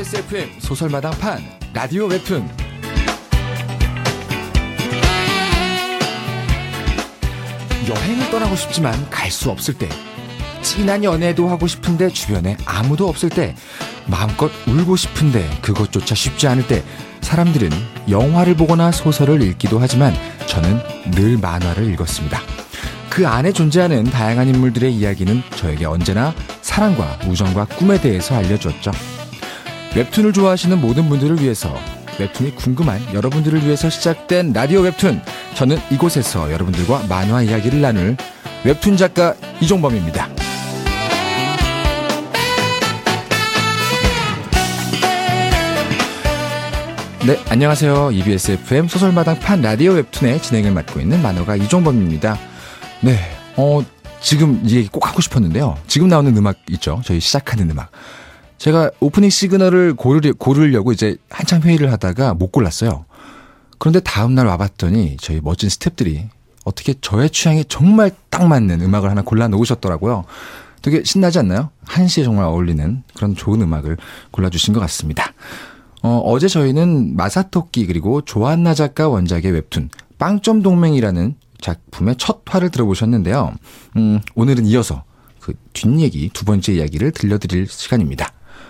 EBS FM 소설마당판 라디오 웹툰. 여행을 떠나고 싶지만 갈 수 없을 때, 진한 연애도 하고 싶은데 주변에 아무도 없을 때, 마음껏 울고 싶은데 그것조차 쉽지 않을 때, 사람들은 영화를 보거나 소설을 읽기도 하지만 저는 늘 만화를 읽었습니다. 그 안에 존재하는 다양한 인물들의 이야기는 저에게 언제나 사랑과 우정과 꿈에 대해서 알려주었죠. 웹툰을 좋아하시는 모든 분들을 위해서, 웹툰이 궁금한 여러분들을 위해서 시작된 라디오 웹툰. 저는 이곳에서 여러분들과 만화 이야기를 나눌 웹툰 작가 이종범입니다. 네, 안녕하세요. EBS FM 소설마당판 라디오 웹툰의 진행을 맡고 있는 만화가 이종범입니다. 네, 지금 이 얘기 꼭 하고 싶었는데요. 지금 나오는 음악 있죠? 저희 시작하는 음악. 제가 오프닝 시그널을 고르려고 이제 한참 회의를 하다가 못 골랐어요. 그런데 다음날 와봤더니 저희 멋진 스태프들이 어떻게 저의 취향에 정말 딱 맞는 음악을 하나 골라놓으셨더라고요. 되게 신나지 않나요? 1시에 정말 어울리는 그런 좋은 음악을 골라주신 것 같습니다. 어제 저희는 마사토끼 그리고 조한나 작가 원작의 웹툰 빵점 동맹이라는 작품의 첫 화를 들어보셨는데요. 오늘은 이어서 그 뒷얘기, 두 번째 이야기를 들려드릴 시간입니다.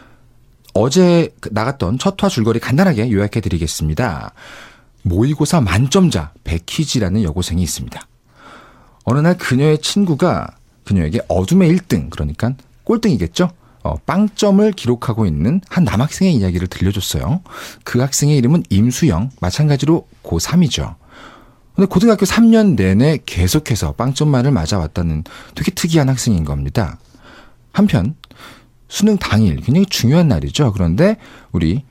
어제 나갔던 첫 화 줄거리 간단하게 요약해드리겠습니다. 모의고사 만점자 백희지라는 여고생이 있습니다. 어느 날 그녀의 친구가 그녀에게 어둠의 1등, 그러니까 꼴등이겠죠? 빵점을 기록하고 있는 한 남학생의 이야기를 들려줬어요. 그 학생의 이름은 임수영, 마찬가지로 고3이죠. 근데 고등학교 3년 내내 계속해서 빵점만을 맞아왔다는 되게 특이한 학생인 겁니다. 한편 수능 당일, 굉장히 중요한 날이죠. 그런데 우리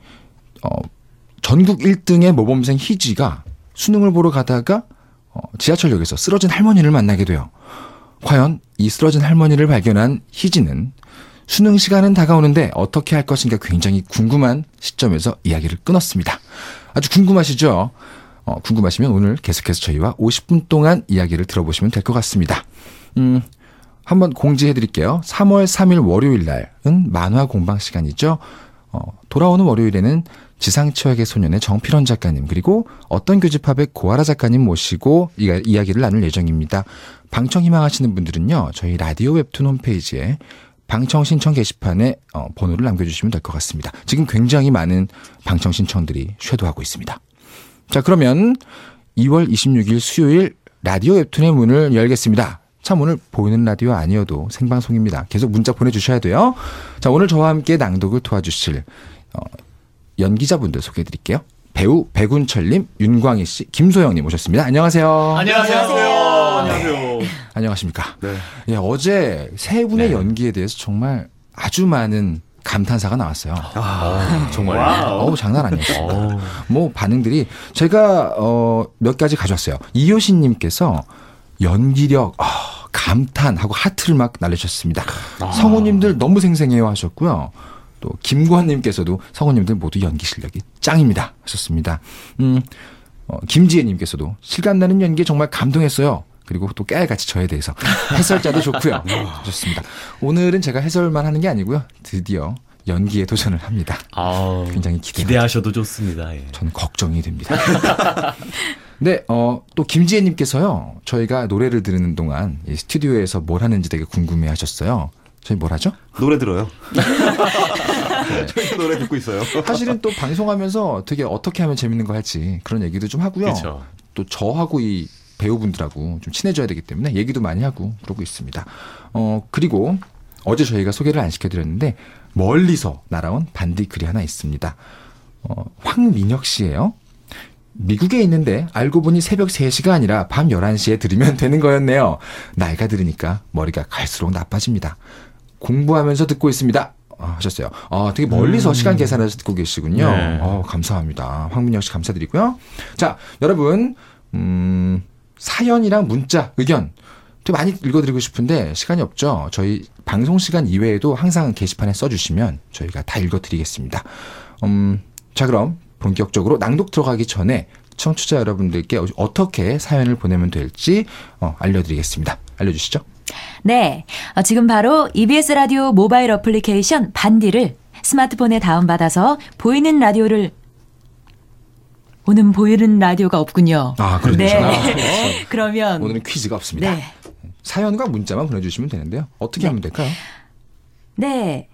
전국 1등의 모범생 희지가 수능을 보러 가다가 지하철역에서 쓰러진 할머니를 만나게 돼요. 과연 이 쓰러진 할머니를 발견한 희지는 수능 시간은 다가오는데 어떻게 할 것인가 굉장히 궁금한 시점에서 이야기를 끊었습니다. 아주 궁금하시죠? 궁금하시면 오늘 계속해서 저희와 50분 동안 이야기를 들어보시면 될 것 같습니다. 한번 공지해드릴게요. 3월 3일 월요일 날은 만화 공방 시간이죠. 돌아오는 월요일에는 지상치역의 소년의 정필원 작가님, 그리고 어떤 교집합의 고아라 작가님 모시고 이야기를 나눌 예정입니다. 방청 희망하시는 분들은요, 저희 라디오 웹툰 홈페이지에 방청 신청 게시판에 번호를 남겨주시면 될 것 같습니다. 지금 굉장히 많은 방청 신청들이 쇄도하고 있습니다. 자, 그러면 2월 26일 수요일 라디오 웹툰의 문을 열겠습니다. 참, 오늘 보이는 라디오 아니어도 생방송입니다. 계속 문자 보내주셔야 돼요. 자, 오늘 저와 함께 낭독을 도와주실 연기자분들 소개해드릴게요. 배우 백운철님, 윤광희 씨, 김소영님 오셨습니다. 안녕하세요. 안녕하세요. 안녕하세요. 네. 안녕하십니까. 네. 예, 어제 세 분의 연기에 대해서 정말 아주 많은 감탄사가 나왔어요. 정말. 장난 아니었어요. 뭐 반응들이 제가 몇 가지 가져왔어요. 이효신님께서 연기력 감탄하고 하트를 막 날리셨습니다. 성우님들 너무 생생해요 하셨고요. 또 김구환님께서도 성우님들 모두 연기 실력이 짱입니다 하셨습니다. 김지혜님께서도 실감나는 연기에 정말 감동했어요. 그리고 또 깨알같이 저에 대해서 해설자도 좋고요. 좋습니다. 오늘은 제가 해설만 하는 게 아니고요. 드디어 연기에 도전을 합니다. 굉장히 기대하셔도 좋습니다. 예. 저는 걱정이 됩니다. 네, 또 김지혜님께서요. 저희가 노래를 들으는 동안 이 스튜디오에서 뭘 하는지 되게 궁금해 하셨어요. 저희 뭘 하죠? 노래 들어요. 네. 저희 노래 듣고 있어요. 사실은 또 방송하면서 되게 어떻게 하면 재밌는 거 할지 그런 얘기도 좀 하고요. 그렇죠. 또 저하고 이 배우분들하고 좀 친해져야 되기 때문에 얘기도 많이 하고 그러고 있습니다. 그리고 어제 저희가 소개를 안 시켜드렸는데 멀리서 날아온 반디 글이 하나 있습니다. 황민혁 씨예요. 미국에 있는데 알고 보니 새벽 3시가 아니라 밤 11시에 들으면 되는 거였네요. 나이가 들으니까 머리가 갈수록 나빠집니다. 공부하면서 듣고 있습니다. 하셨어요. 되게 멀리서 시간 계산해서 듣고 계시군요. 네. 감사합니다. 황민혁 씨 감사드리고요. 자, 여러분 사연이랑 문자, 의견 되게 많이 읽어드리고 싶은데 시간이 없죠. 저희 방송 시간 이외에도 항상 게시판에 써주시면 저희가 다 읽어드리겠습니다. 자, 그럼 본격적으로 낭독 들어가기 전에 청취자 여러분들께 어떻게 사연을 보내면 될지 알려드리겠습니다. 알려주시죠. 네, 지금 바로 EBS 라디오 모바일 어플리케이션 반디를 스마트폰에 다운받아서 보이는 라디오를 오늘 보이는 라디오가 없군요. 아, 그렇죠. 네. 그러면 오늘은 퀴즈가 없습니다. 네. 사연과 문자만 보내주시면 되는데요. 어떻게 하면 될까요? 네.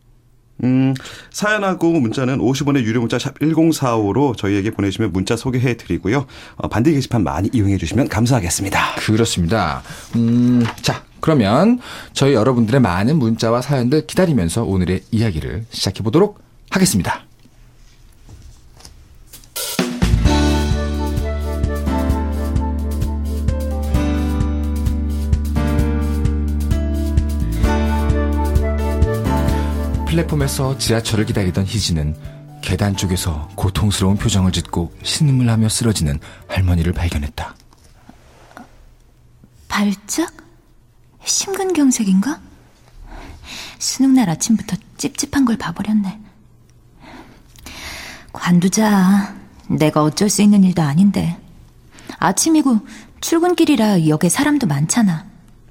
사연하고 문자는 50원의 유료 문자 샵 1045로 저희에게 보내주시면 문자 소개해드리고요. 반대 게시판 많이 이용해 주시면 감사하겠습니다. 그렇습니다. 자, 그러면 저희 여러분들의 많은 문자와 사연들 기다리면서 오늘의 이야기를 시작해 보도록 하겠습니다. 플랫폼에서 지하철을 기다리던 희진은 계단 쪽에서 고통스러운 표정을 짓고 신음을 하며 쓰러지는 할머니를 발견했다. 발작? 심근경색인가? 수능날 아침부터 찝찝한 걸 봐버렸네. 관두자. 내가 어쩔 수 있는 일도 아닌데. 아침이고 출근길이라 역에 사람도 많잖아.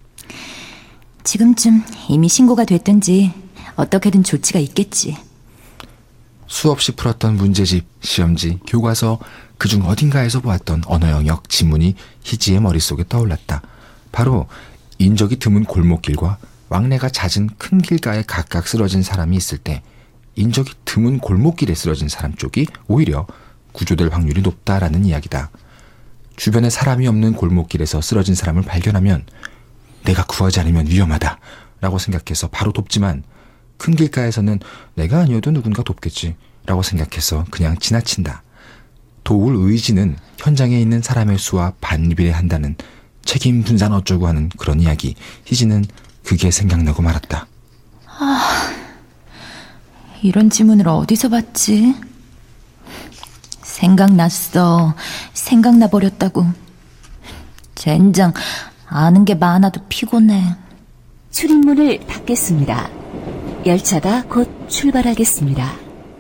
지금쯤 이미 신고가 됐든지 어떻게든 조치가 있겠지. 수없이 풀었던 문제집, 시험지, 교과서 그중 어딘가에서 보았던 언어 영역 지문이 희지의 머릿속에 떠올랐다. 바로 인적이 드문 골목길과 왕래가 잦은 큰 길가에 각각 쓰러진 사람이 있을 때 인적이 드문 골목길에 쓰러진 사람 쪽이 오히려 구조될 확률이 높다라는 이야기다. 주변에 사람이 없는 골목길에서 쓰러진 사람을 발견하면 내가 구하지 않으면 위험하다라고 생각해서 바로 돕지만 큰 길가에서는 내가 아니어도 누군가 돕겠지 라고 생각해서 그냥 지나친다. 도울 의지는 현장에 있는 사람의 수와 반비례한다는 책임 분산 어쩌고 하는 그런 이야기. 희진은 그게 생각나고 말았다. 이런 지문을 어디서 봤지? 생각났어. 생각나버렸다고. 젠장, 아는 게 많아도 피곤해. 출입문을 닫겠습니다. 열차가 곧 출발하겠습니다.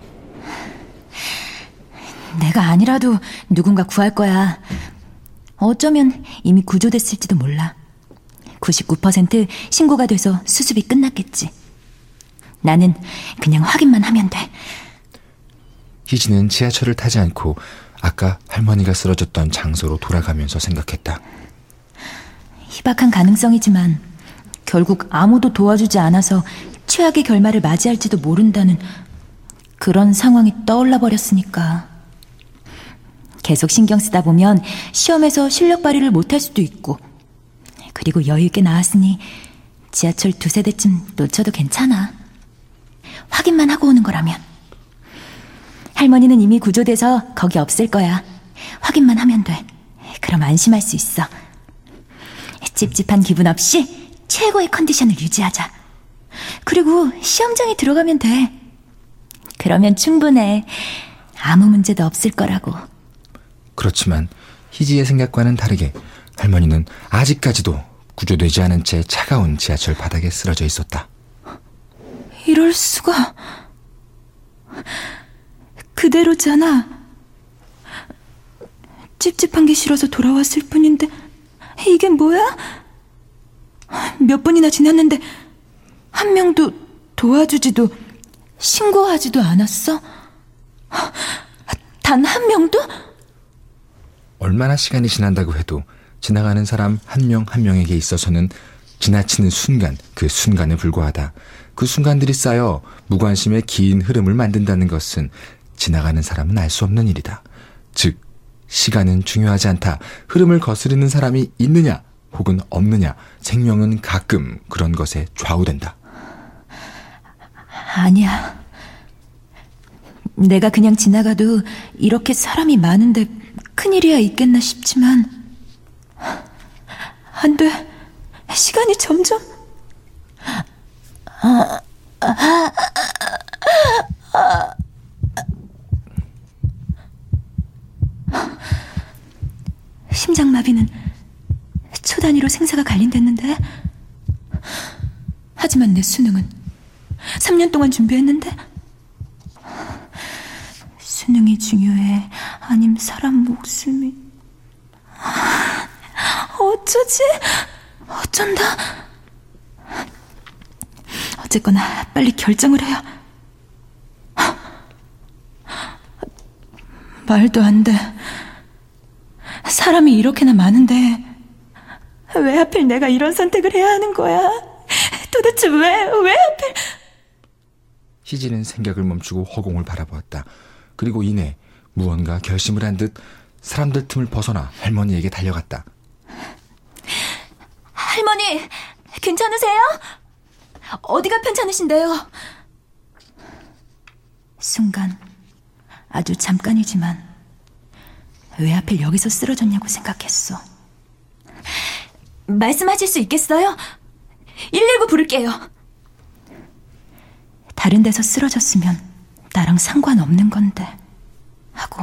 내가 아니라도 누군가 구할 거야. 어쩌면 이미 구조됐을지도 몰라. 99% 신고가 돼서 수습이 끝났겠지. 나는 그냥 확인만 하면 돼. 희진은 지하철을 타지 않고 아까 할머니가 쓰러졌던 장소로 돌아가면서 생각했다. 희박한 가능성이지만 결국 아무도 도와주지 않아서 최악의 결말을 맞이할지도 모른다는 그런 상황이 떠올라 버렸으니까. 계속 신경 쓰다 보면 시험에서 실력 발휘를 못할 수도 있고, 그리고 여유 있게 나왔으니 지하철 2세대쯤 놓쳐도 괜찮아. 확인만 하고 오는 거라면. 할머니는 이미 구조돼서 거기 없을 거야. 확인만 하면 돼. 그럼 안심할 수 있어. 찝찝한 기분 없이 최고의 컨디션을 유지하자. 그리고 시험장에 들어가면 돼. 그러면 충분해. 아무 문제도 없을 거라고. 그렇지만 희지의 생각과는 다르게 할머니는 아직까지도 구조되지 않은 채 차가운 지하철 바닥에 쓰러져 있었다. 이럴 수가. 그대로잖아. 찝찝한 게 싫어서 돌아왔을 뿐인데 이게 뭐야? 몇 분이나 지났는데 한 명도 도와주지도 신고하지도 않았어? 단 한 명도? 얼마나 시간이 지난다고 해도 지나가는 사람 한 명 한 명에게 있어서는 지나치는 순간, 그 순간에 불과하다. 그 순간들이 쌓여 무관심의 긴 흐름을 만든다는 것은 지나가는 사람은 알 수 없는 일이다. 즉, 시간은 중요하지 않다. 흐름을 거스르는 사람이 있느냐 혹은 없느냐, 생명은 가끔 그런 것에 좌우된다. 아니야. 내가 그냥 지나가도 이렇게 사람이 많은데 큰일이야 있겠나 싶지만 안 돼. 시간이 점점 심장마비는 초 단위로 생사가 갈린댔는데, 하지만 내 수능은 3년 동안 준비했는데. 수능이 중요해? 아님 사람 목숨이? 어쩌지? 어쩐다. 어쨌거나 빨리 결정을 해야. 말도 안 돼. 사람이 이렇게나 많은데 왜 하필 내가 이런 선택을 해야 하는 거야? 도대체 왜 하필... 희진은 생각을 멈추고 허공을 바라보았다. 그리고 이내 무언가 결심을 한 듯 사람들 틈을 벗어나 할머니에게 달려갔다. 할머니, 괜찮으세요? 어디가 편찮으신데요? 순간, 아주 잠깐이지만 왜 하필 여기서 쓰러졌냐고 생각했어. 말씀하실 수 있겠어요? 119 부를게요. 다른 데서 쓰러졌으면 나랑 상관없는 건데 하고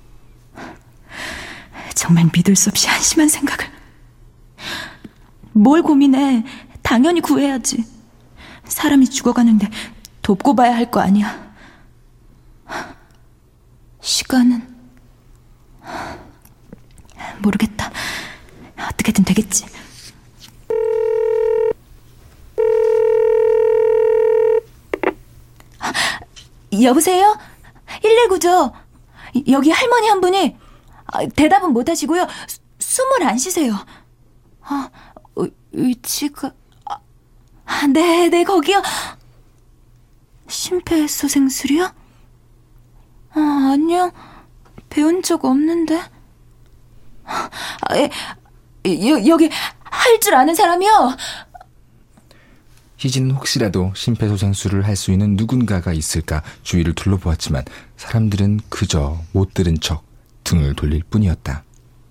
정말 믿을 수 없이 한심한 생각을. 뭘 고민해. 당연히 구해야지. 사람이 죽어가는데 돕고 봐야 할 거 아니야. 시간은 모르겠다. 어떻게든 되겠지. 여보세요? 119죠? 여기 할머니 한 분이 대답은 못 하시고요. 숨을 안 쉬세요. 위치가... 네, 거기요. 심폐소생술이요? 아니요. 배운 적 없는데. 여기 할 줄 아는 사람이요? 희진은 혹시라도 심폐소생술을 할 수 있는 누군가가 있을까 주위를 둘러보았지만 사람들은 그저 못 들은 척 등을 돌릴 뿐이었다.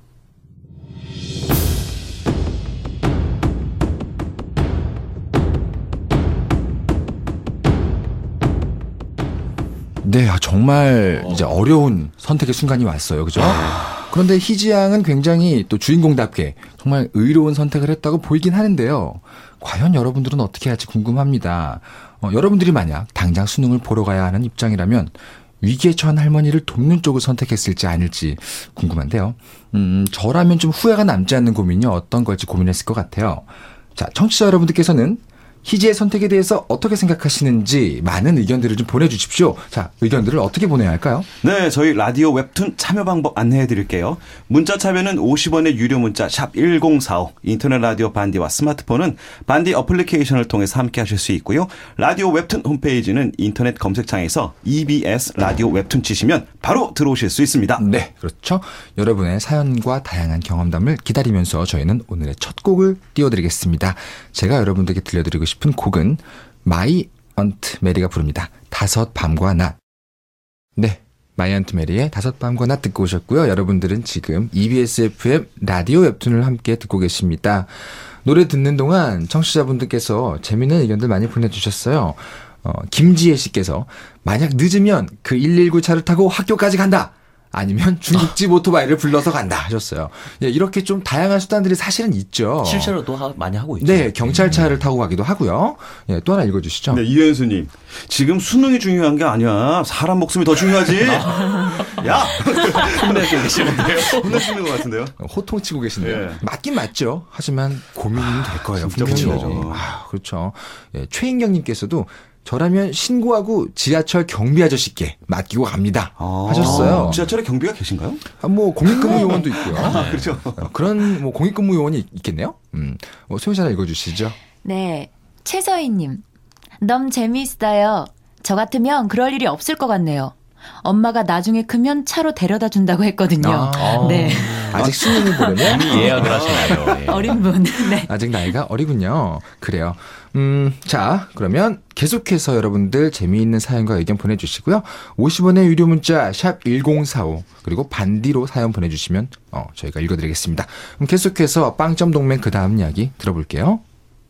네, 정말 이제 어려운 선택의 순간이 왔어요. 그죠? 그런데 희지 양은 굉장히 또 주인공답게 정말 의로운 선택을 했다고 보이긴 하는데요. 과연 여러분들은 어떻게 할지 궁금합니다. 여러분들이 만약 당장 수능을 보러 가야 하는 입장이라면 위기에 처한 할머니를 돕는 쪽을 선택했을지 아닐지 궁금한데요. 저라면 좀 후회가 남지 않는 고민이 어떤 걸지 고민했을 것 같아요. 자, 청취자 여러분들께서는 희지의 선택에 대해서 어떻게 생각하시는지 많은 의견들을 좀 보내주십시오. 자, 의견들을 어떻게 보내야 할까요? 네, 저희 라디오 웹툰 참여 방법 안내해 드릴게요. 문자 참여는 50원의 유료 문자 샵 1045, 인터넷 라디오 반디와 스마트폰은 반디 어플리케이션을 통해서 함께 하실 수 있고요. 라디오 웹툰 홈페이지는 인터넷 검색창에서 EBS 라디오 웹툰 치시면 바로 들어오실 수 있습니다. 네, 그렇죠. 여러분의 사연과 다양한 경험담을 기다리면서 저희는 오늘의 첫 곡을 띄워드리겠습니다. 제가 여러분들께 들려드리고 싶은 곡은 마이 언트 메리가 부릅니다. 다섯 밤과 낮. 네, 마이 언트 메리의 다섯 밤과 낮 듣고 오셨고요. 여러분들은 지금 EBS FM 라디오 웹툰을 함께 듣고 계십니다. 노래 듣는 동안 청취자분들께서 재미있는 의견들 많이 보내주셨어요. 김지혜 씨께서 만약 늦으면 그 119 차를 타고 학교까지 간다. 아니면 중국집 오토바이를 불러서 간다 하셨어요. 예, 이렇게 좀 다양한 수단들이 사실은 있죠. 실제로도 많이 하고 있죠. 네, 경찰차를 타고 가기도 하고요. 예, 또 하나 읽어주시죠. 네, 이현수님. 지금 수능이 중요한 게 아니야. 사람 목숨이 더 중요하지. 야! 혼내고 계시는데요. 혼내시는 것 같은데요. 호통치고 계신데요. 예. 맞긴 맞죠. 하지만 고민은 될 거예요. 진짜 분명히. 고민이죠. 그렇죠. 예, 최인경님께서도 저라면 신고하고 지하철 경비 아저씨께 맡기고 갑니다 하셨어요. 지하철에 경비가 계신가요? 뭐 공익근무 요원도 있고요. 그렇죠. 그런 뭐 공익근무 요원이 있겠네요. 소영 씨 하나 읽어주시죠. 네, 최서희님. 너무 재미있어요. 저 같으면 그럴 일이 없을 것 같네요. 엄마가 나중에 크면 차로 데려다 준다고 했거든요. 네. 아직 수능을 보려면 이미 예약을 하시나요? 예. 어린 분. 네. 아직 나이가 어리군요. 그래요. 자, 그러면 계속해서 여러분들 재미있는 사연과 의견 보내주시고요. 50원의 유료 문자 샵 1045 그리고 반디로 사연 보내주시면 저희가 읽어드리겠습니다. 그럼 계속해서 빵점 동맹 그 다음 이야기 들어볼게요.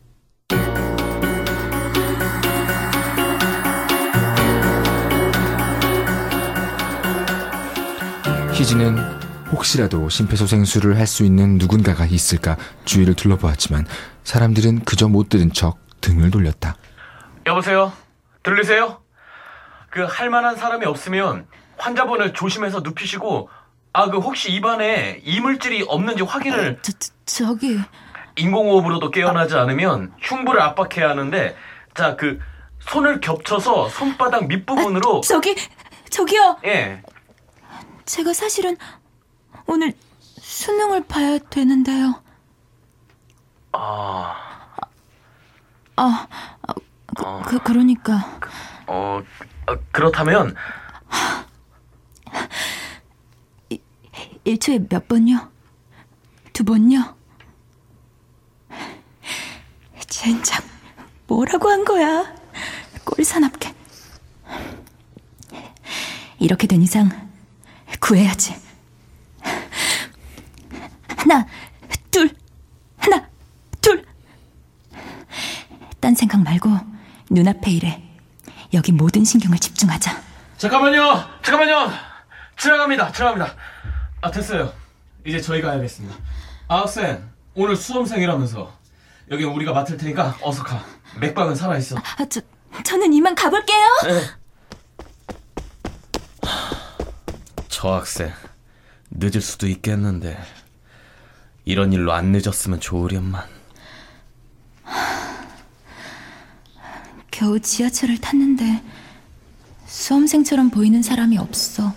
희진은 혹시라도 심폐소생술을 할 수 있는 누군가가 있을까 주위를 둘러보았지만 사람들은 그저 못 들은 척 등을 돌렸다. 여보세요? 들리세요? 그 할만한 사람이 없으면 환자분을 조심해서 눕히시고 그 혹시 입안에 이물질이 없는지 확인을. 저기 인공호흡으로도 깨어나지 않으면 흉부를 압박해야 하는데 자, 그 손을 겹쳐서 손바닥 밑부분으로. 저기요. 예. 제가 사실은 오늘 수능을 봐야 되는데요. 그러니까. 그렇다면 1초에 몇 번요? 2번요? 젠장, 뭐라고 한 거야? 꼴사납게. 이렇게 된 이상 구해야지. 하나, 둘. 딴 생각 말고 눈앞에 일에 여기 모든 신경을 집중하자. 잠깐만요. 지나갑니다. 됐어요. 이제 저희가 해야겠습니다. 학생, 오늘 수험생이라면서. 여기 우리가 맡을 테니까 어서 가. 맥박은 살아있어. 저는 이만 가볼게요. 네. 저 학생 늦을 수도 있겠는데 이런 일로 안 늦었으면 좋으련만. 겨우 지하철을 탔는데 수험생처럼 보이는 사람이 없어.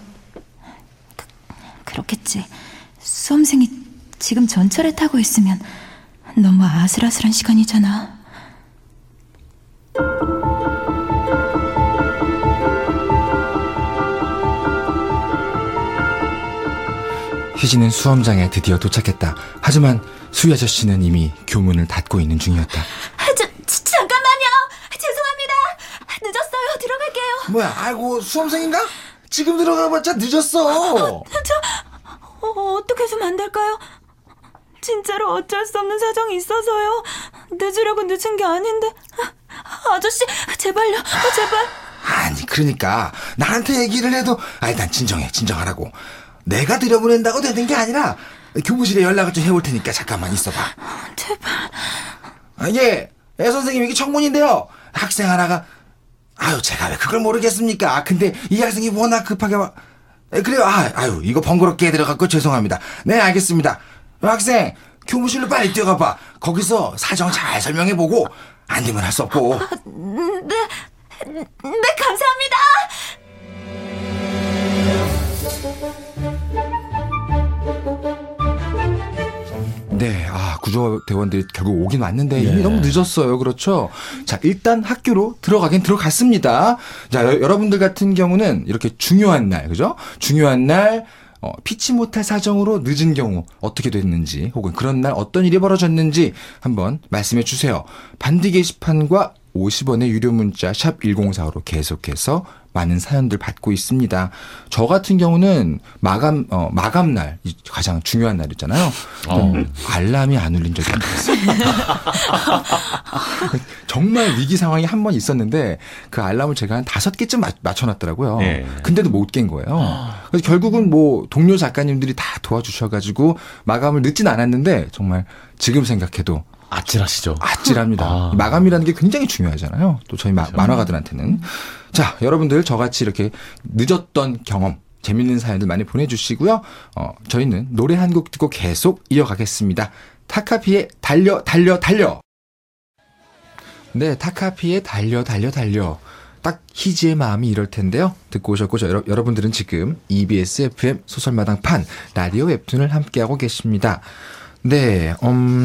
그렇겠지. 수험생이 지금 전철에 타고 있으면 너무 아슬아슬한 시간이잖아. 희진은 수험장에 드디어 도착했다. 하지만 수희 아저씨는 이미 교문을 닫고 있는 중이었다. 잠깐만요. 죄송합니다. 늦었어요. 들어갈게요. 뭐야, 아이고, 수험생인가? 지금 들어가봤자 늦었어. 어떻게 좀 안 될까요? 진짜로 어쩔 수 없는 사정이 있어서요. 늦으려고 늦은 게 아닌데. 아저씨, 제발요. 제발. 아니, 그러니까 나한테 얘기를 해도 난 진정하라고. 내가 들여보낸다고 되는 게 아니라 교무실에 연락을 좀 해볼 테니까 잠깐만 있어봐. 제발. 예, 선생님, 이게 청문인데요. 학생 하나가 제가 왜 그걸 모르겠습니까? 근데 이 학생이 워낙 급하게 그래요. 이거 번거롭게 들어갔고 죄송합니다. 네, 알겠습니다. 학생, 교무실로 빨리 뛰어가봐. 거기서 사정 잘 설명해보고 안 되면 할 수 없고. 네, 감사합니다. 네, 구조대원들이 결국 오긴 왔는데 이미 너무 늦었어요. 그렇죠? 자, 일단 학교로 들어가긴 들어갔습니다. 자, 여러분들 같은 경우는 이렇게 중요한 날, 그죠? 중요한 날, 피치 못할 사정으로 늦은 경우 어떻게 됐는지, 혹은 그런 날 어떤 일이 벌어졌는지 한번 말씀해 주세요. 반디 게시판과 50원의 유료 문자 샵 1045로 계속해서 많은 사연들 받고 있습니다. 저 같은 경우는 마감날, 가장 중요한 날이잖아요. 알람이 안 울린 적이 없어요. 정말 위기 상황이 한 번 있었는데 그 알람을 제가 한 5개쯤 맞춰놨더라고요. 네. 근데도 못 깬 거예요. 그래서 결국은 동료 작가님들이 다 도와주셔가지고 마감을 늦진 않았는데 정말 지금 생각해도 아찔하시죠? 아찔합니다. 마감이라는 게 굉장히 중요하잖아요. 또 저희 만화가들한테는. 자, 여러분들 저같이 이렇게 늦었던 경험, 재밌는 사연들 많이 보내주시고요. 저희는 노래 한 곡 듣고 계속 이어가겠습니다. 타카피의 달려. 네, 타카피의 달려. 딱 희지의 마음이 이럴 텐데요. 듣고 오셨고 여러분들은 지금 EBS FM 소설마당판 라디오 웹툰을 함께하고 계십니다. 네,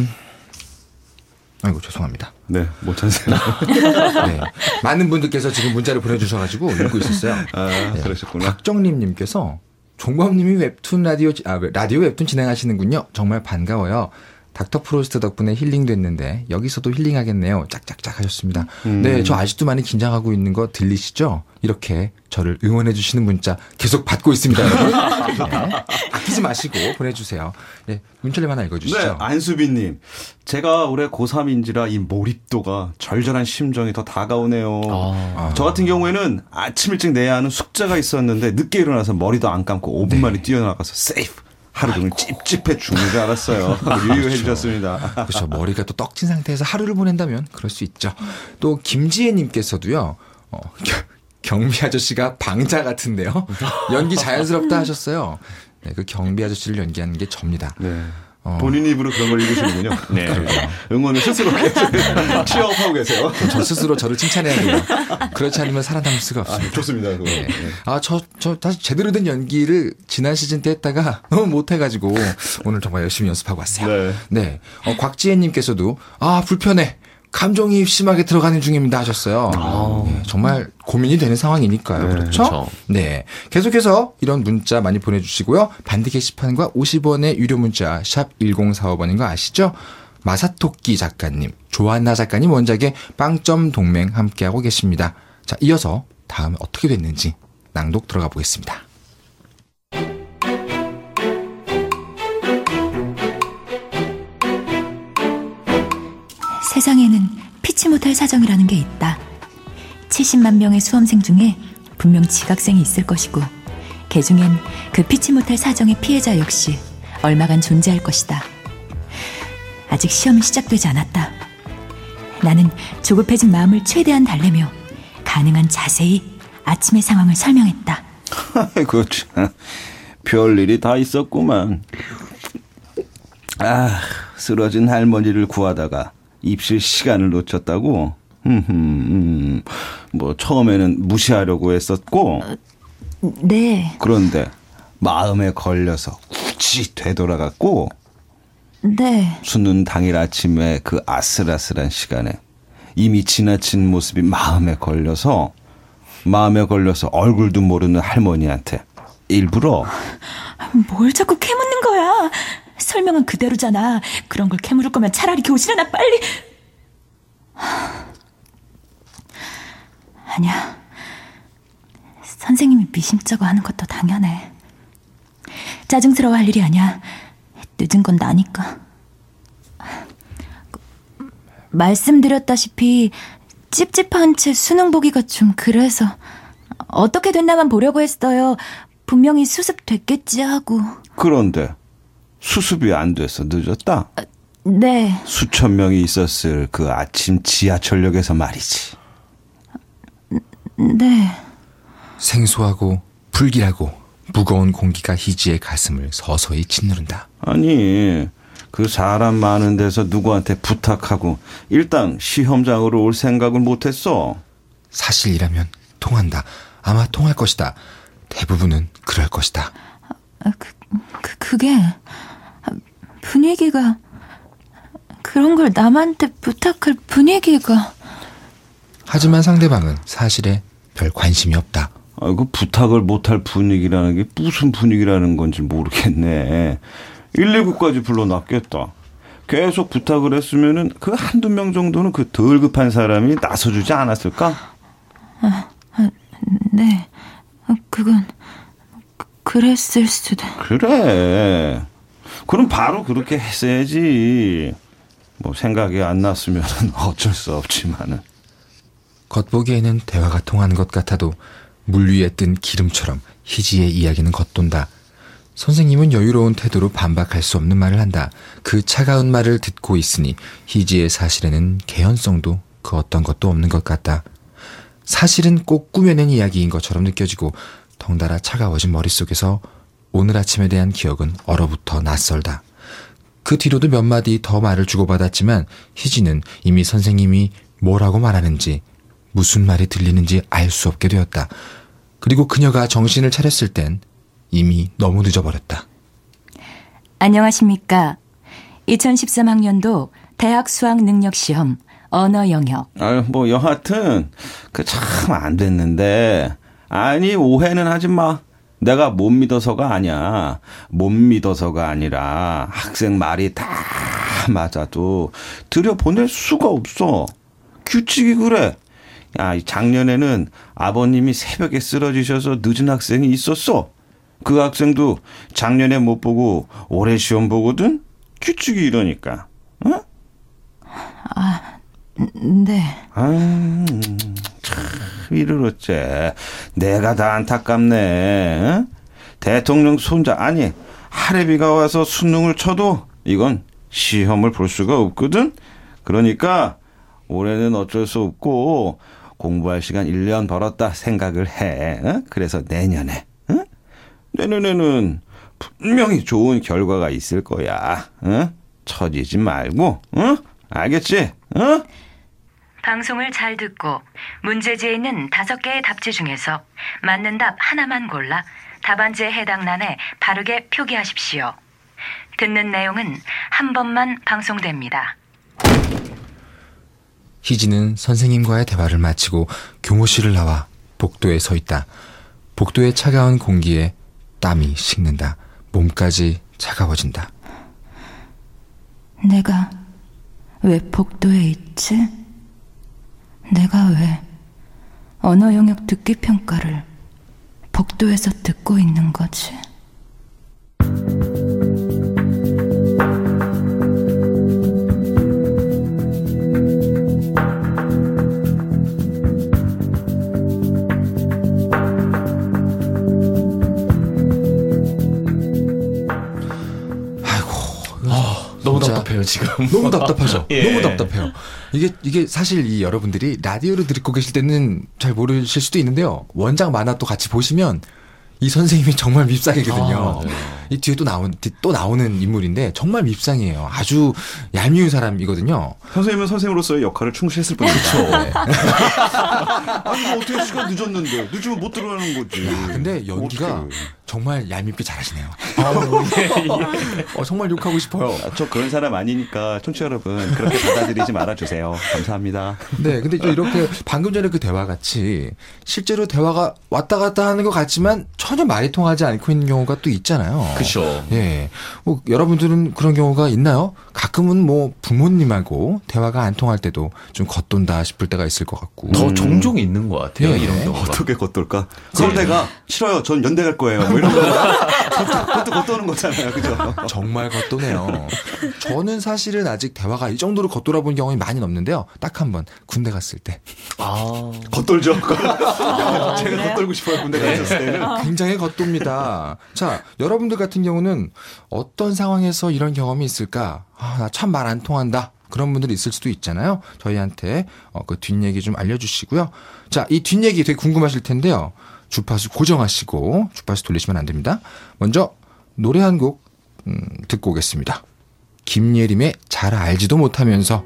아이고, 죄송합니다. 네, 못 찾으세요. 네. 많은 분들께서 지금 문자를 보내주셔가지고 읽고 있었어요. 네. 그러셨구나. 박정림님께서 종범님이 라디오 웹툰 진행하시는군요. 정말 반가워요. 닥터 프로스트 덕분에 힐링됐는데 여기서도 힐링하겠네요. 짝짝짝 하셨습니다. 네, 저 아직도 많이 긴장하고 있는 거 들리시죠? 이렇게 저를 응원해 주시는 문자 계속 받고 있습니다. 네, 아끼지 마시고 보내주세요. 네, 문자를 하나 읽어주시죠. 네, 안수빈님. 제가 올해 고3인지라 이 몰입도가 절절한 심정이 더 다가오네요. 저 같은 경우에는 아침 일찍 내야 하는 숙제가 있었는데 늦게 일어나서 머리도 안 감고 5분 만에 뛰어나가서 세이프. 하루 종일 찝찝해 죽는 줄 알았어요. 유유해 주셨습니다. 그렇죠. 머리가 또 떡진 상태에서 하루를 보낸다면 그럴 수 있죠. 또 김지혜님께서도요. 경비 아저씨가 방자 같은데요. 연기 자연스럽다 하셨어요. 네, 그 경비 아저씨를 연기하는 게 접니다. 네. 본인 입으로 그런 걸 읽으시는군요. 네. 응원을 스스로 취업하고 계세요. 저 스스로 저를 칭찬해야 돼요. 그렇지 않으면 살아남을 수가 없습니다. 좋습니다. 그거. 네. 저 다시 제대로 된 연기를 지난 시즌 때 했다가 너무 못해가지고 오늘 정말 열심히 연습하고 왔어요. 네. 곽지혜님께서도 불편해. 감정이입 심하게 들어가는 중입니다 하셨어요. 네, 정말 고민이 되는 상황이니까요. 그렇죠? 네. 계속해서 이런 문자 많이 보내주시고요. 반디 게시판과 50원의 유료 문자 샵 1045번인 거 아시죠? 마사토끼 작가님, 조한나 작가님 원작의 빵점 동맹 함께하고 계십니다. 자, 이어서 다음 어떻게 됐는지 낭독 들어가 보겠습니다. 세상에는 피치 못할 사정이라는 게 있다. 70만 명의 수험생 중에 분명 지각생이 있을 것이고 그 중엔 그 피치 못할 사정의 피해자 역시 얼마간 존재할 것이다. 아직 시험은 시작되지 않았다. 나는 조급해진 마음을 최대한 달래며 가능한 자세히 아침의 상황을 설명했다. 아이고 참, 별일이 다 있었구만. 쓰러진 할머니를 구하다가 입실 시간을 놓쳤다고? 뭐 처음에는 무시하려고 했었고 네. 그런데 마음에 걸려서 굳이 되돌아갔고 네. 수능 당일 아침에 그 아슬아슬한 시간에 이미 지나친 모습이 마음에 걸려서 얼굴도 모르는 할머니한테 일부러 뭘 자꾸 캐묻는 거야. 설명은 그대로잖아. 그런 걸 캐물을 거면 차라리 교실에나 빨리. 아니야. 선생님이 미심쩍어 하는 것도 당연해. 짜증스러워할 일이 아니야. 늦은 건 나니까. 말씀드렸다시피 찝찝한 채 수능 보기가 좀 그래서 어떻게 됐나만 보려고 했어요. 분명히 수습 됐겠지 하고. 그런데 수습이 안 돼서 늦었다? 네. 수천 명이 있었을 그 아침 지하철역에서 말이지. 네. 생소하고 불길하고 무거운 공기가 희지의 가슴을 서서히 짓누른다. 아니, 그 사람 많은 데서 누구한테 부탁하고 일단 시험장으로 올 생각을 못했어. 사실이라면 통한다. 아마 통할 것이다. 대부분은 그럴 것이다. 그게 분위기가 그런 걸 남한테 부탁할 분위기가. 하지만 상대방은 사실에 별 관심이 없다. 그 부탁을 못할 분위기라는 게 무슨 분위기라는 건지 모르겠네. 119까지 불러놨겠다. 계속 부탁을 했으면은 그 한두 명 정도는 그 덜 급한 사람이 나서주지 않았을까? 네. 그건 그랬을 수도. 그래. 그럼 바로 그렇게 했어야지. 뭐 생각이 안 났으면 어쩔 수 없지만은. 겉보기에는 대화가 통하는 것 같아도 물 위에 뜬 기름처럼 희지의 이야기는 겉돈다. 선생님은 여유로운 태도로 반박할 수 없는 말을 한다. 그 차가운 말을 듣고 있으니 희지의 사실에는 개연성도 그 어떤 것도 없는 것 같다. 사실은 꼭 꾸며낸 이야기인 것처럼 느껴지고 덩달아 차가워진 머릿속에서 오늘 아침에 대한 기억은 얼어붙어 낯설다. 그 뒤로도 몇 마디 더 말을 주고받았지만 희지는 이미 선생님이 뭐라고 말하는지 무슨 말이 들리는지 알 수 없게 되었다. 그리고 그녀가 정신을 차렸을 땐 이미 너무 늦어버렸다. 안녕하십니까. 2013학년도 대학 수학능력시험 언어 영역. 뭐 여하튼 그 참 안 됐는데. 아니 오해는 하지 마. 내가 못 믿어서가 아니야. 못 믿어서가 아니라 학생 말이 다 맞아도 들여보낼 수가 없어. 규칙이 그래. 작년에는 아버님이 새벽에 쓰러지셔서 늦은 학생이 있었어. 그 학생도 작년에 못 보고 올해 시험 보거든. 규칙이 이러니까. 응? 네. 참 이를 어째. 내가 다 안타깝네. 응? 대통령 손자 아니 할애비가 와서 수능을 쳐도 이건 시험을 볼 수가 없거든. 그러니까 올해는 어쩔 수 없고 공부할 시간 1년 벌었다 생각을 해. 응? 그래서 내년에 응? 내년에는 분명히 좋은 결과가 있을 거야. 응? 처지지 말고, 응? 알겠지? 응? 방송을 잘 듣고 문제지에 있는 5개의 답지 중에서 맞는 답 하나만 골라 답안지에 해당 란에 바르게 표기하십시오. 듣는 내용은 한 번만 방송됩니다. 희진은 선생님과의 대화를 마치고 교무실을 나와 복도에 서 있다. 복도의 차가운 공기에 땀이 식는다. 몸까지 차가워진다. 내가 왜 복도에 있지? 내가 왜 언어 영역 듣기 평가를 복도에서 듣고 있는 거지? 너무 진짜 답답해요, 지금. 너무 답답하죠. 예. 너무 답답해요. 이게 사실 이 여러분들이 라디오로 듣고 계실 때는 잘 모르실 수도 있는데요. 원작 만화 또 같이 보시면 이 선생님이 정말 밉상이거든요. 이 뒤에 또 나오는 인물인데 정말 밉상이에요. 아주 얄미운 사람이거든요. 선생님은 선생님으로서의 역할을 충실했을 뿐이죠. 네. 아니, 뭐 어떻게 시간 늦었는데. 늦으면 못 들어가는 거지. 근데 연기가 어떡해. 정말 얄밉게 잘하시네요. 정말 욕하고 싶어요. 저 그런 사람 아니니까 청취자 여러분 그렇게 받아들이지 말아주세요. 감사합니다. 네, 근데 또 이렇게 방금 전에 그 대화 같이 실제로 대화가 왔다 갔다 하는 것 같지만 전혀 말이 통하지 않고 있는 경우가 또 있잖아요. 그렇죠. 예, 뭐 여러분들은 그런 경우가 있나요? 가끔은 뭐 부모님하고 대화가 안 통할 때도 좀 겉돈다 싶을 때가 있을 것 같고. 더 종종 있는 것 같아요, 예. 이런 경우가. 어떻게 겉돌까? 그럴 때가 싫어요. 전 연대 갈 거예요. 뭐 이런 거. 그것도 겉도는 거잖아요. 그죠? 정말 겉도네요. 저는 사실은 아직 대화가 이 정도로 겉돌아본 경험이 많이 없는데요. 딱 한 번 군대 갔을 때 겉돌죠. 제가 겉돌고 싶어요. 군대 가셨을 때는. 굉장히 겉돕니다. 자, 여러분들 같은 경우는 어떤 상황에서 이런 경험이 있을까? 나 참 말 안 통한다. 그런 분들이 있을 수도 있잖아요. 저희한테 그 뒷얘기 좀 알려주시고요. 자, 이 뒷얘기 되게 궁금하실 텐데요. 주파수 고정하시고 주파수 돌리시면 안 됩니다. 먼저 노래 한 곡 듣고 오겠습니다. 김예림의 잘 알지도 못하면서.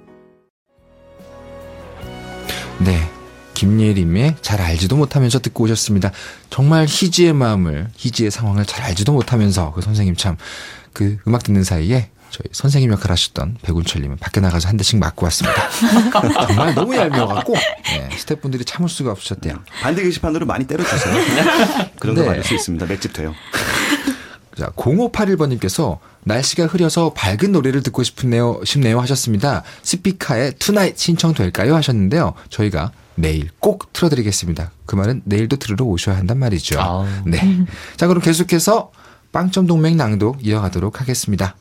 네, 김예림의 잘 알지도 못하면서 듣고 오셨습니다. 정말 희지의 마음을, 희지의 상황을 잘 알지도 못하면서 그 선생님 참 그 음악 듣는 사이에 저희 선생님 역할 하셨던 백운철님은 밖에 나가서 한 대씩 맞고 왔습니다. 정말 너무 얄미워갖고 네, 스태프분들이 참을 수가 없으셨대요. 반대 게시판으로 많이 때려주세요. 그 정도 네. 받을 수 있습니다. 맷집 돼요. 자, 0581번님께서 날씨가 흐려서 밝은 노래를 듣고 싶네요 하셨습니다. 스피카의 투나잇 신청될까요? 하셨는데요. 저희가 내일 꼭 틀어드리겠습니다. 그 말은 내일도 들으러 오셔야 한단 말이죠. 네. 자, 그럼 계속해서 빵점 동맹 낭독 이어가도록 하겠습니다.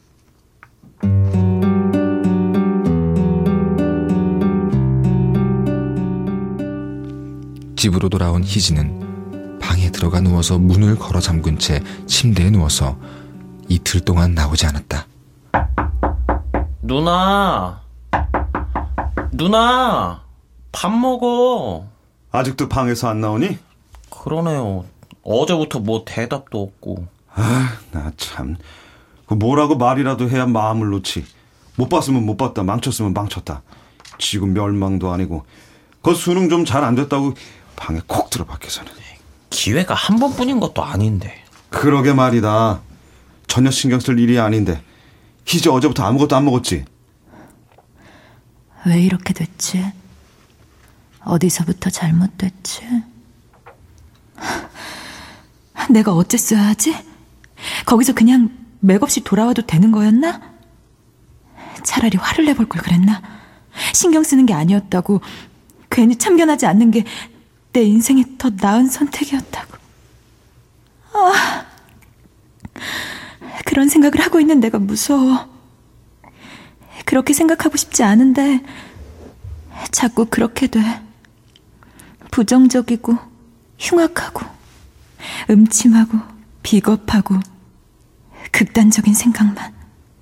집으로 돌아온 희진은 방에 들어가 누워서 문을 걸어 잠근 채 침대에 누워서 이틀 동안 나오지 않았다. 누나, 밥 먹어. 아직도 방에서 안 나오니? 그러네요. 어제부터 뭐 대답도 없고. 나 참. 그 뭐라고 말이라도 해야 마음을 놓지. 못 봤으면 못 봤다. 망쳤으면 망쳤다. 지금 멸망도 아니고. 그 수능 좀 잘 안 됐다고 방에 콕 들어 밖에서는. 기회가 한 번뿐인 것도 아닌데. 그러게 말이다. 전혀 신경 쓸 일이 아닌데. 희지 어제부터 아무것도 안 먹었지? 왜 이렇게 됐지? 어디서부터 잘못됐지? 내가 어째서야 하지? 거기서 그냥 맥없이 돌아와도 되는 거였나? 차라리 화를 내볼 걸 그랬나? 신경 쓰는 게 아니었다고, 괜히 참견하지 않는 게 내 인생에 더 나은 선택이었다고. 그런 생각을 하고 있는 내가 무서워. 그렇게 생각하고 싶지 않은데 자꾸 그렇게 돼. 부정적이고 흉악하고 음침하고 비겁하고 극단적인 생각만.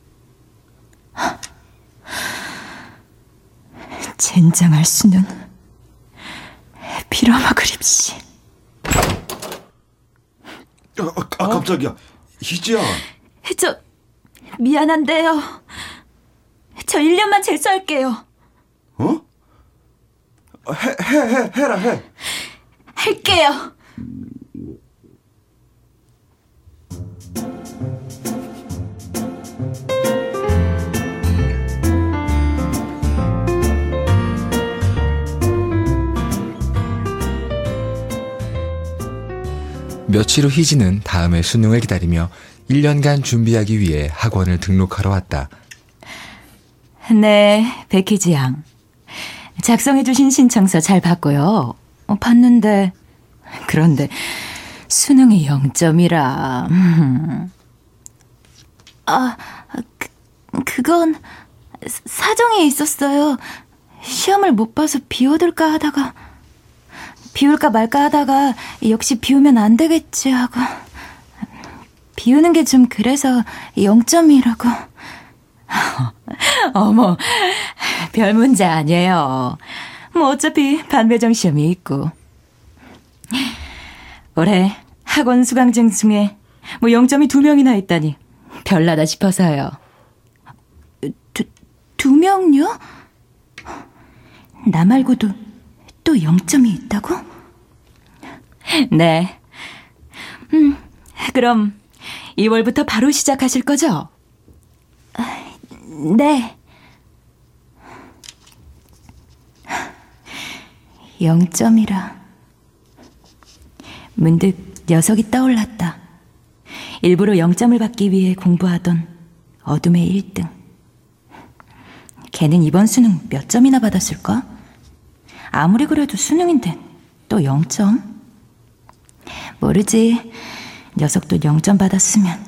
젠장할 수는 빌어먹으립시. 깜짝이야. 희지야. 저 미안한데요. 저 1년만 재수할게요. 어? 해라. 할게요. 며칠 후 희지는 다음해 수능을 기다리며 1년간 준비하기 위해 학원을 등록하러 왔다. 네, 백희지 양. 작성해주신 신청서 잘 봤고요. 봤는데 그런데 수능이 0점이라. 그건 사정이 있었어요. 시험을 못 봐서 비워둘까 하다가 비울까 말까 하다가 역시 비우면 안 되겠지 하고 비우는 게 좀 그래서 0점이라고. 어머, 별 문제 아니에요. 뭐 어차피 반배정 시험이 있고. 올해 학원 수강생 중에 뭐 0점이 2명이나 있다니 별나다 싶어서요. 두 명요? 나 말고도 또 0점이 있다고? 네. 그럼 2월부터 바로 시작하실 거죠? 네. 0점이라. 문득 녀석이 떠올랐다. 일부러 0점을 받기 위해 공부하던 어둠의 1등. 걔는 이번 수능 몇 점이나 받았을까? 아무리 그래도 수능인데 또 0점? 모르지. 녀석도 0점 받았으면.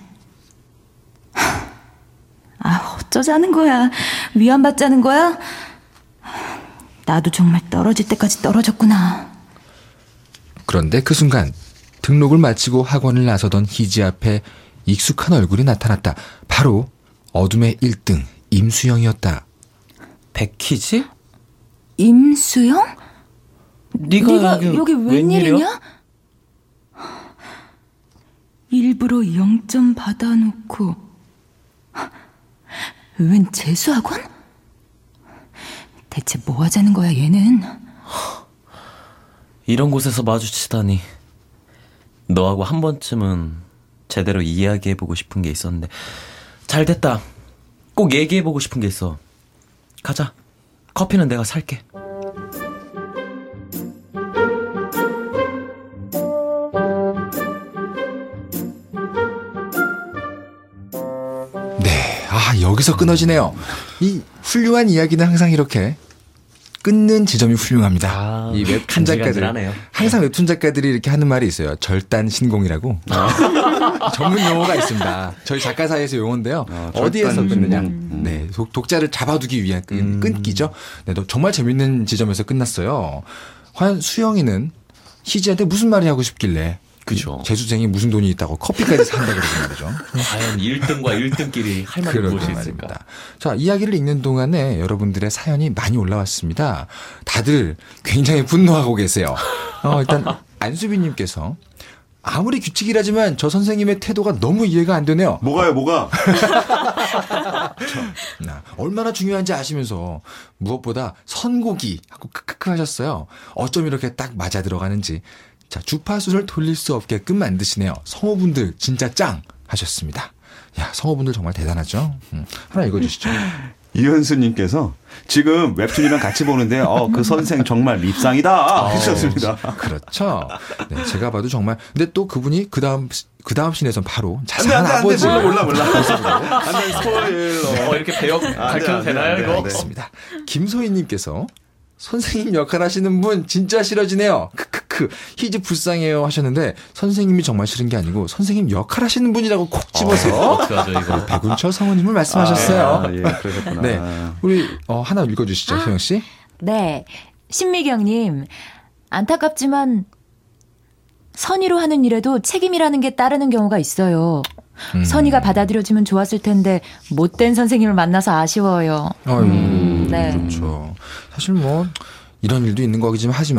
어쩌자는 거야? 위안받자는 거야? 나도 정말 떨어질 때까지 떨어졌구나. 그런데 그 순간 등록을 마치고 학원을 나서던 희지 앞에 익숙한 얼굴이 나타났다. 바로 어둠의 1등 임수영이었다. 백희지? 임수영? 네가 여기 웬일이냐? 일부러 0점 받아놓고 웬 재수학원? 대체 뭐 하자는 거야 얘는? 이런 곳에서 마주치다니. 너하고 한 번쯤은 제대로 이야기해보고 싶은 게 있었는데 잘 됐다. 꼭 얘기해보고 싶은 게 있어. 가자. 커피는 내가 살게. 여기서 끊어지네요. 이 훌륭한 이야기는 항상 이렇게 끊는 지점이 훌륭합니다. 이 웹툰 작가들 항상 웹툰 작가들이 이렇게 하는 말이 있어요. 절단신공이라고. 전문 용어가 있습니다. 저희 작가 사이에서 용어인데요. 어디에서 끊느냐. 네, 독자를 잡아두기 위한 끊기죠. 네, 정말 재밌는 지점에서 끝났어요. 과연 수영이는 희지한테 무슨 말이 하고 싶길래 그죠. 재수생이 무슨 돈이 있다고 커피까지 산다 그러는 거죠. 과연 1등과 1등끼리 할 말이 무엇이 있을까? 자, 이야기를 읽는 동안에 여러분들의 사연이 많이 올라왔습니다. 다들 굉장히 분노하고 계세요. 일단 안수빈님께서 아무리 규칙이라지만 저 선생님의 태도가 너무 이해가 안 되네요. 뭐가? 얼마나 중요한지 아시면서 무엇보다 선고기 하고 크크크 하셨어요. 어쩜 이렇게 딱 맞아 들어가는지. 자, 주파수를 돌릴 수 없게끔 만드시네요. 성우분들 진짜 짱 하셨습니다. 야, 성우분들 정말 대단하죠. 하나 읽어주시죠. 이현수님께서 지금 웹툰이랑 같이 보는데 그 선생 정말 립상이다 하셨습니다. 그렇죠. 네, 제가 봐도 정말. 근데 또 그분이 그 다음 씬에선 바로 자상한 아버지. 몰라. 안돼 스포일러. 이렇게 배역 밝혀도 되나요 이거? 알겠습니다. 김소희님께서 선생님 역할 하시는 분 진짜 싫어지네요. 크크크. 희지 불쌍해요 하셨는데 선생님이 정말 싫은 게 아니고 선생님 역할 하시는 분이라고 콕 집어서 어떡하죠 이거? 백운철 성우님을 말씀하셨어요. 예, 그러셨구나. 네, 우리 하나 읽어주시죠, 소영 씨. 네, 신미경님 안타깝지만 선의로 하는 일에도 책임이라는 게 따르는 경우가 있어요. 선의가 받아들여지면 좋았을 텐데 못된 선생님을 만나서 아쉬워요. 네. 네. 그렇죠. 사실 뭐 이런 일도 있는 거지만 하지만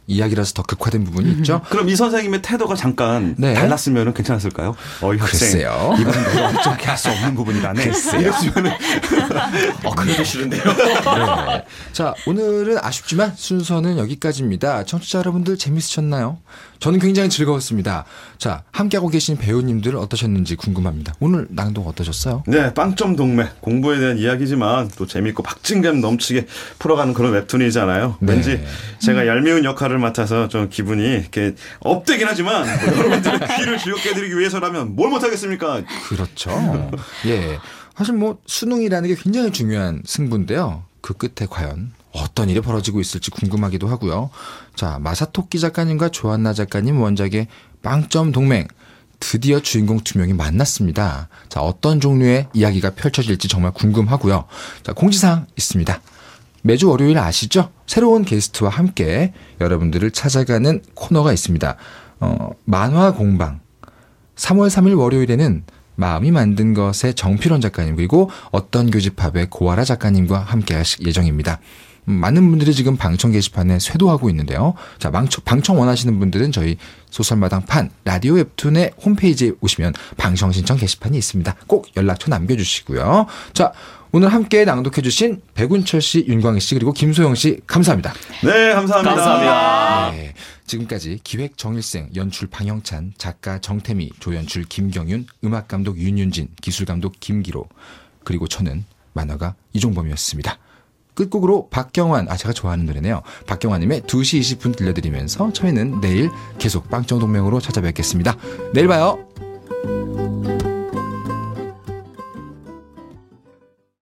이야기라서 더 극화된 부분이 있죠. 그럼 이 선생님의 태도가 잠깐 네. 달랐으면 괜찮았을까요? 이 학생 글쎄요. 이번엔 내가 어떻게 할 수 없는 부분이라네. 이랬으면은 그래도 싫은데요. 네. 자, 오늘은 아쉽지만 순서는 여기까지입니다. 청취자 여러분들 재밌으셨나요? 저는 굉장히 즐거웠습니다. 자, 함께하고 계신 배우님들 어떠셨는지 궁금합니다. 오늘 낭독 어떠셨어요? 네, 빵점 동맹 공부에 대한 이야기지만 또 재밌고 박진감 넘치게 풀어가는 그런 웹툰이잖아요. 네. 왠지 제가 얄미운 역할을 맡아서 좀 기분이 이렇게 업되긴 하지만 뭐 여러분들의 귀를 즐겁게 해드리기 위해서라면 뭘 못하겠습니까? 그렇죠. 예. 사실 뭐 수능이라는 게 굉장히 중요한 승부인데요. 그 끝에 과연 어떤 일이 벌어지고 있을지 궁금하기도 하고요. 자, 마사토끼 작가님과 조한나 작가님 원작의 빵점 동맹. 드디어 주인공 2명이 만났습니다. 자, 어떤 종류의 이야기가 펼쳐질지 정말 궁금하고요. 자, 공지사항 있습니다. 매주 월요일 아시죠? 새로운 게스트와 함께 여러분들을 찾아가는 코너가 있습니다. 만화 공방. 3월 3일 월요일에는 마음이 만든 것의 정필원 작가님 그리고 어떤 교집합의 고아라 작가님과 함께 하실 예정입니다. 많은 분들이 지금 방청 게시판에 쇄도하고 있는데요. 자, 방청 원하시는 분들은 저희 소설마당판 라디오 웹툰의 홈페이지에 오시면 방청 신청 게시판이 있습니다. 꼭 연락처 남겨주시고요. 자, 오늘 함께 낭독해주신 백운철 씨, 윤광희 씨 그리고 김소영 씨 감사합니다. 네, 감사합니다. 감사합니다. 네, 지금까지 기획 정일생, 연출 방영찬, 작가 정태미, 조연출 김경윤, 음악감독 윤윤진, 기술감독 김기로 그리고 저는 만화가 이종범이었습니다. 끝곡으로 박경환, 제가 좋아하는 노래네요. 박경환님의 2시 20분 들려드리면서 저희는 내일 계속 빵점동맹으로 찾아뵙겠습니다. 내일 봐요.